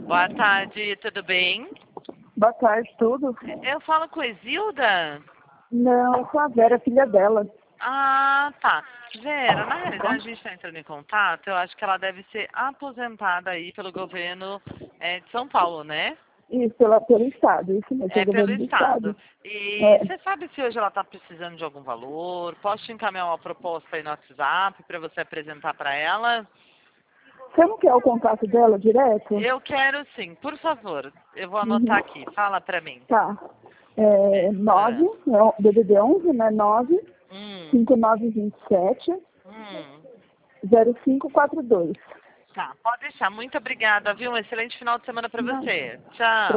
Boa tarde, tudo bem? Boa tarde, tudo? Eu falo com a Isilda? Não, eu sou a Vera, filha dela. Ah, tá. Vera, na realidade a gente está entrando em contato, eu acho que ela deve ser aposentada aí pelo governo de São Paulo, né? Isso, pelo Estado, isso mesmo, É pelo pelo governo do Estado. Estado. E É. você sabe se hoje ela está precisando de algum valor? Posso te encaminhar uma proposta aí no WhatsApp para você apresentar para ela? Você não quer o contato dela direto? Eu quero sim, por favor. Eu vou Uhum. anotar aqui, fala para mim. Tá. É, 9, DDD 11, né? 9, hum, 5927, hum. 0542. Tá, pode deixar. Muito obrigada, viu? Um excelente final de semana para Não. você. Tchau.